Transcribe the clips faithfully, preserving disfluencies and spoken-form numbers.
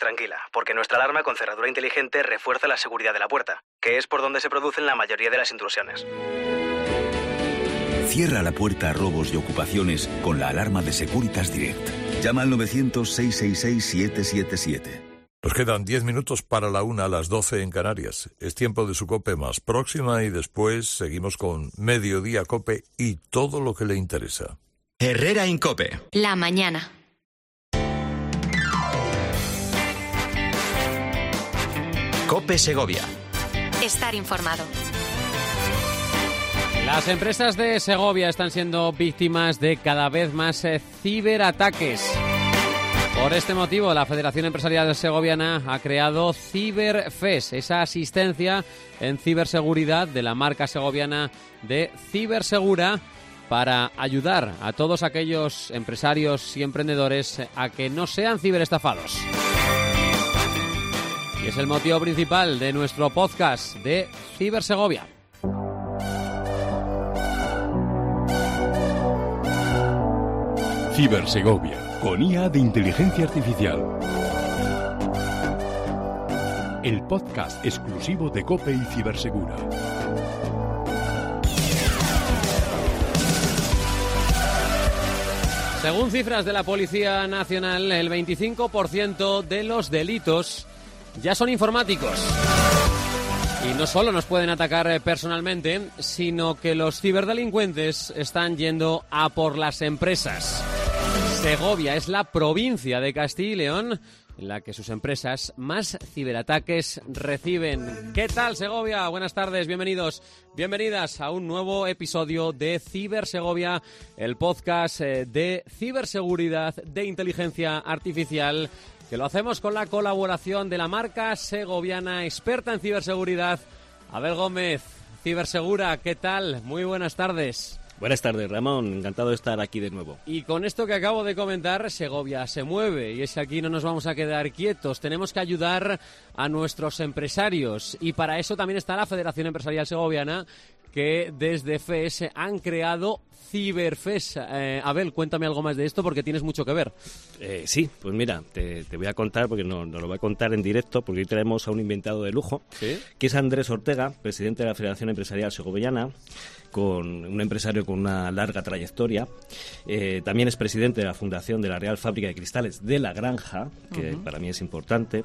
Tranquila, porque nuestra alarma con cerradura inteligente refuerza la seguridad de la puerta, que es por donde se producen la mayoría de las intrusiones. Cierra la puerta a robos y ocupaciones con la alarma de Securitas Direct. Llama al novecientos, seiscientos sesenta y seis, siete siete siete. Nos quedan diez minutos para la una, a las doce en Canarias. Es tiempo de su COPE más próxima y después seguimos con Mediodía COPE y todo lo que le interesa. Herrera en COPE. La mañana. COPE Segovia. Estar informado. Las empresas de Segovia están siendo víctimas de cada vez más eh, ciberataques. Por este motivo, la Federación Empresarial Segoviana ha creado CiberFes, esa asistencia en ciberseguridad de la marca segoviana de Cibersegura, para ayudar a todos aquellos empresarios y emprendedores a que no sean ciberestafados. Y es el motivo principal de nuestro podcast de Cibersegovia. Cibersegovia, con I A de inteligencia artificial. El podcast exclusivo de COPE y Cibersegura. Según cifras de la Policía Nacional, el veinticinco por ciento de los delitos ya son informáticos. Y no solo nos pueden atacar personalmente, sino que los ciberdelincuentes están yendo a por las empresas. Segovia es la provincia de Castilla y León en la que sus empresas más ciberataques reciben. ¿Qué tal, Segovia? Buenas tardes, bienvenidos, bienvenidas a un nuevo episodio de Cibersegovia, el podcast de ciberseguridad, de inteligencia artificial, que lo hacemos con la colaboración de la marca segoviana experta en ciberseguridad, Abel Gómez. Cibersegura, ¿qué tal? Muy buenas tardes. Buenas tardes, Ramón. Encantado de estar aquí de nuevo. Y con esto que acabo de comentar, Segovia se mueve. Y es que aquí no nos vamos a quedar quietos. Tenemos que ayudar a nuestros empresarios. Y para eso también está la Federación Empresarial Segoviana, que desde F E S han creado CiberFes. Eh, Abel, cuéntame algo más de esto porque tienes mucho que ver. Eh, sí, pues mira, te, te voy a contar, porque nos no lo voy a contar en directo, porque hoy tenemos a un invitado de lujo, ¿sí?, que es Andrés Ortega, presidente de la Federación Empresarial Segoviana, con un empresario con una larga trayectoria. Eh, también es presidente de la Fundación de la Real Fábrica de Cristales de La Granja, que uh-huh. para mí es importante.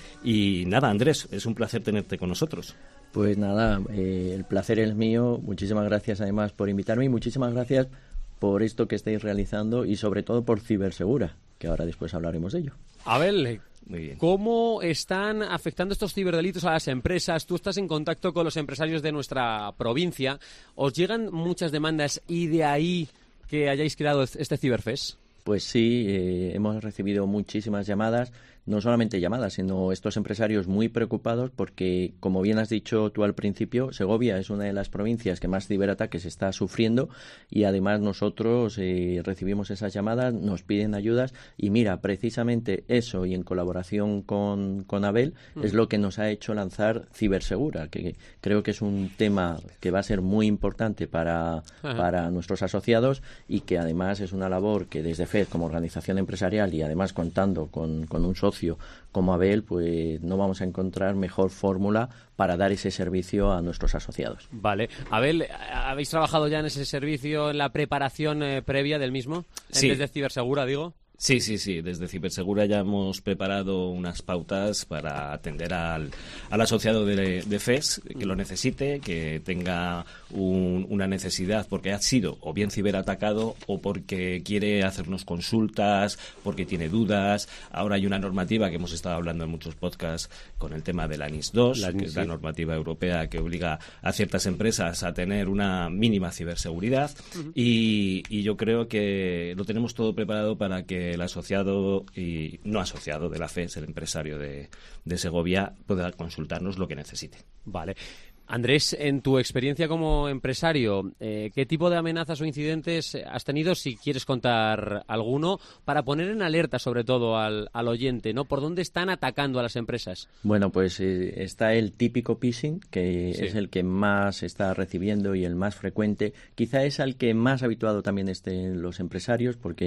Y nada, Andrés, es un placer tenerte con nosotros. Pues nada, eh, el placer es mío. Muchísimas gracias además por invitarme y muchísimas gracias por esto que estáis realizando y sobre todo por Cibersegura, que ahora después hablaremos de ello. Abel, muy bien. ¿Cómo están afectando estos ciberdelitos a las empresas? Tú estás en contacto con los empresarios de nuestra provincia. ¿Os llegan muchas demandas y de ahí que hayáis creado este CiberFes? Pues sí, eh, hemos recibido muchísimas llamadas, no solamente llamadas, sino estos empresarios muy preocupados porque, como bien has dicho tú al principio, Segovia es una de las provincias que más ciberataques está sufriendo y además nosotros eh, recibimos esas llamadas, nos piden ayudas y mira, precisamente eso y en colaboración con, con Abel mm. es lo que nos ha hecho lanzar Cibersegura, que creo que es un tema que va a ser muy importante para, para nuestros asociados y que además es una labor que desde F E S como organización empresarial y además contando con, con un socio como Abel, pues no vamos a encontrar mejor fórmula para dar ese servicio a nuestros asociados. Vale. Abel, ¿habéis trabajado ya en ese servicio, en la preparación eh, previa del mismo? Sí. Desde Cibersegura, digo. Sí, sí, sí. Desde Cibersegura ya hemos preparado unas pautas para atender al, al asociado de, de F E S que lo necesite, que tenga un, una necesidad porque ha sido o bien ciberatacado o porque quiere hacernos consultas, porque tiene dudas. Ahora hay una normativa que hemos estado hablando en muchos podcasts con el tema de la NIS dos, la, que es sí. la normativa europea que obliga a ciertas empresas a tener una mínima ciberseguridad. Uh-huh. y, y yo creo que lo tenemos todo preparado para que el asociado y no asociado de la F E S, el empresario de, de Segovia, pueda consultarnos lo que necesite. Vale. Andrés, en tu experiencia como empresario, eh, ¿qué tipo de amenazas o incidentes has tenido, si quieres contar alguno, para poner en alerta sobre todo al, al oyente, ¿no? ¿Por dónde están atacando a las empresas? Bueno, pues eh, está el típico phishing, que sí. es el que más está recibiendo y el más frecuente. Quizá es al que más habituado también estén los empresarios, porque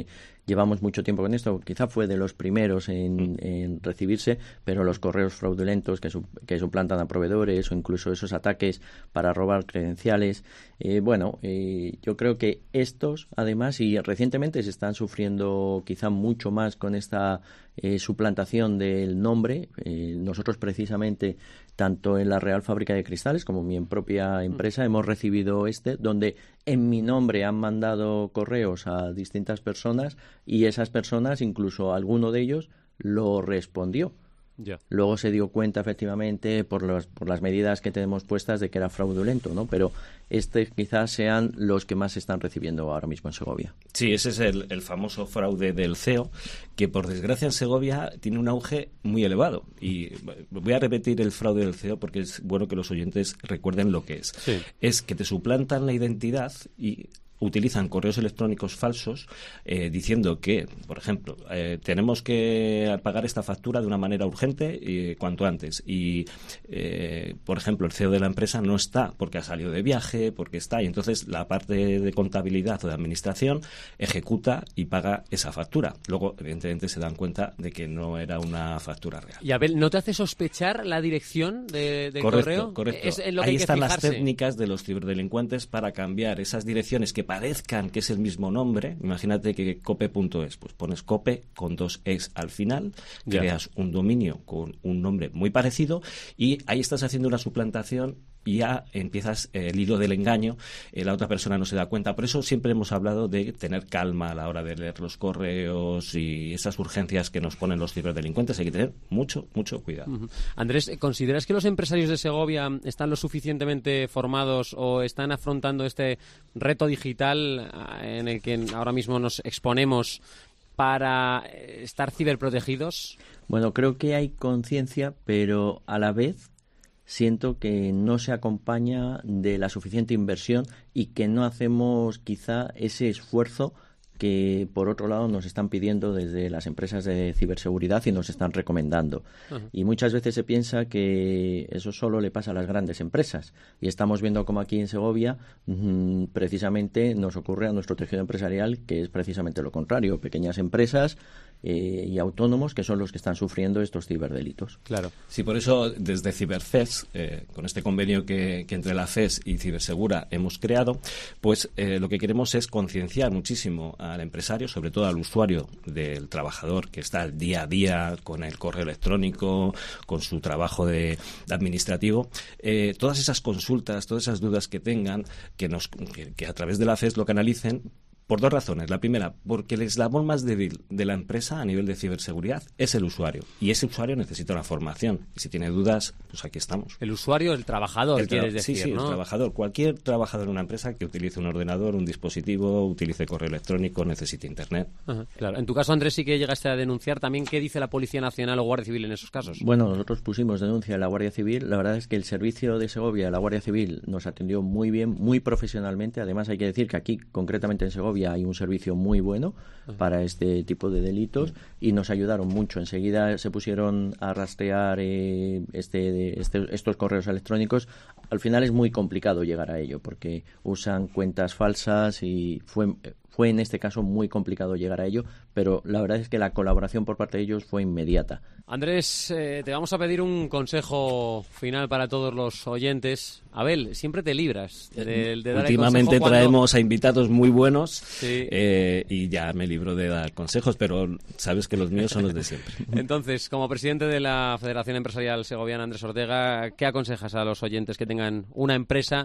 llevamos mucho tiempo con esto, quizá fue de los primeros en, en recibirse, pero los correos fraudulentos que, su, que suplantan a proveedores o incluso esos ataques para robar credenciales, eh, bueno, eh, yo creo que estos, además, y recientemente se están sufriendo quizá mucho más con esta eh, suplantación del nombre. Eh, nosotros precisamente, tanto en la Real Fábrica de Cristales como en mi propia empresa, hemos recibido este, donde en mi nombre han mandado correos a distintas personas y esas personas, incluso alguno de ellos, lo respondió. Ya. Luego se dio cuenta, efectivamente, por, los, por las medidas que tenemos puestas de que era fraudulento, ¿no? Pero este quizás sean los que más se están recibiendo ahora mismo en Segovia. Sí, ese es el, el famoso fraude del C E O, que por desgracia en Segovia tiene un auge muy elevado. Y voy a repetir el fraude del C E O porque es bueno que los oyentes recuerden lo que es. Sí. Es que te suplantan la identidad y utilizan correos electrónicos falsos eh, diciendo que, por ejemplo, eh, tenemos que pagar esta factura de una manera urgente eh, cuanto antes. Y, eh, por ejemplo, el C E O de la empresa no está porque ha salido de viaje, porque está. Y entonces la parte de contabilidad o de administración ejecuta y paga esa factura. Luego, evidentemente, se dan cuenta de que no era una factura real. Y Abel, ¿no te hace sospechar la dirección de, del correcto, correo? Correcto, Es en lo que Ahí hay que están fijarse. las técnicas de los ciberdelincuentes para cambiar esas direcciones que parezcan que es el mismo nombre. Imagínate que cope punto es, pues pones cope con dos es al final, Ya. creas un dominio con un nombre muy parecido y ahí estás haciendo una suplantación y ya empiezas eh, el hilo del engaño, eh, la otra persona no se da cuenta. Por eso siempre hemos hablado de tener calma a la hora de leer los correos y esas urgencias que nos ponen los ciberdelincuentes. Hay que tener mucho, mucho cuidado. Uh-huh. Andrés, ¿consideras que los empresarios de Segovia están lo suficientemente formados o están afrontando este reto digital en el que ahora mismo nos exponemos para estar ciberprotegidos? Bueno, creo que hay conciencia, pero a la vez siento que no se acompaña de la suficiente inversión y que no hacemos quizá ese esfuerzo que, por otro lado, nos están pidiendo desde las empresas de ciberseguridad y nos están recomendando. Uh-huh. Y muchas veces se piensa que eso solo le pasa a las grandes empresas. Y estamos viendo como aquí en Segovia mmm, precisamente nos ocurre a nuestro tejido empresarial que es precisamente lo contrario. Pequeñas empresas eh, y autónomos que son los que están sufriendo estos ciberdelitos. Claro. Sí, por eso desde Ciberfes, eh, con este convenio que, que entre la F E S y Cibersegura hemos creado, pues eh, lo que queremos es concienciar muchísimo al empresario, sobre todo al usuario del trabajador que está al día a día con el correo electrónico, con su trabajo de, de administrativo, eh, todas esas consultas, todas esas dudas que tengan, que, nos, que, que a través de la F E S lo canalicen. Por dos razones. La primera, porque el eslabón más débil de la empresa a nivel de ciberseguridad es el usuario. Y ese usuario necesita una formación. Y si tiene dudas, pues aquí estamos. El usuario, el trabajador, el tra- quieres decir, sí, sí, ¿no? el trabajador. Cualquier trabajador en una empresa que utilice un ordenador, un dispositivo, utilice correo electrónico, necesite Internet. Ajá, claro. En tu caso, Andrés, sí que llegaste a denunciar también. ¿Qué dice la Policía Nacional o Guardia Civil en esos casos? Bueno, nosotros pusimos denuncia a la Guardia Civil. La verdad es que el servicio de Segovia, la Guardia Civil, nos atendió muy bien, muy profesionalmente. Además, hay que decir que aquí, concretamente en Segovia, hay un servicio muy bueno para este tipo de delitos y nos ayudaron mucho. Enseguida se pusieron a rastrear eh, este, este, estos correos electrónicos. Al final es muy complicado llegar a ello porque usan cuentas falsas y fue, fue en este caso muy complicado llegar a ello, pero la verdad es que la colaboración por parte de ellos fue inmediata. Andrés, eh, te vamos a pedir un consejo final para todos los oyentes. Abel, siempre te libras de, de dar Últimamente el consejo cuando... traemos a invitados muy buenos sí. eh, y ya me libro de dar consejos, pero sabes que los míos son los de siempre. Entonces, como presidente de la Federación Empresarial Segoviana, Andrés Ortega, ¿qué aconsejas a los oyentes que tengan una empresa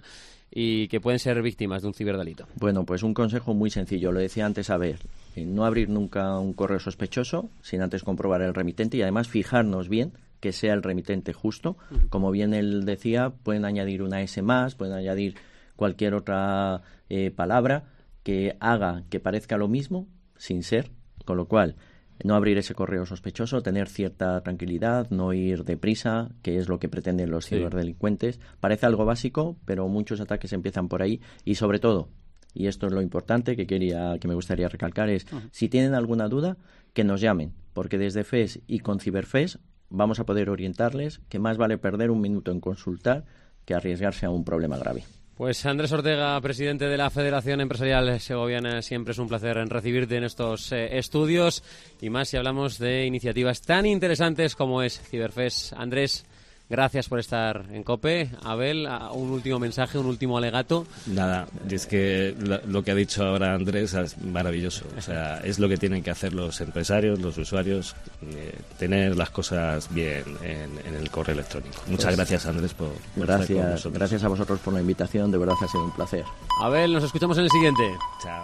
y que pueden ser víctimas de un ciberdelito? Bueno, pues un consejo muy sencillo, lo decía antes Abel, eh, no abrir nunca un correo sospechoso sin antes comprobar el remitente y además fijarnos bien que sea el remitente justo. Uh-huh. Como bien él decía, pueden añadir una S más, pueden añadir cualquier otra eh, palabra que haga que parezca lo mismo sin ser, con lo cual no abrir ese correo sospechoso, tener cierta tranquilidad, no ir deprisa, que es lo que pretenden los sí. ciberdelincuentes. Parece algo básico, pero muchos ataques empiezan por ahí y sobre todo, y esto es lo importante que quería, que me gustaría recalcar, es uh-huh. si tienen alguna duda, que nos llamen, porque desde F E S y con Ciberfes vamos a poder orientarles que más vale perder un minuto en consultar que arriesgarse a un problema grave. Pues Andrés Ortega, presidente de la Federación Empresarial Segoviana, siempre es un placer recibirte en estos eh, estudios y más si hablamos de iniciativas tan interesantes como es Ciberfest. Andrés, gracias por estar en COPE. Abel, un último mensaje, un último alegato. Nada, es que lo que ha dicho ahora Andrés es maravilloso. O sea, es lo que tienen que hacer los empresarios, los usuarios, eh, tener las cosas bien en, en el correo electrónico. Muchas pues, gracias, Andrés, por, por gracias, gracias a vosotros por la invitación. De verdad ha sido un placer. Abel, nos escuchamos en el siguiente. Chao.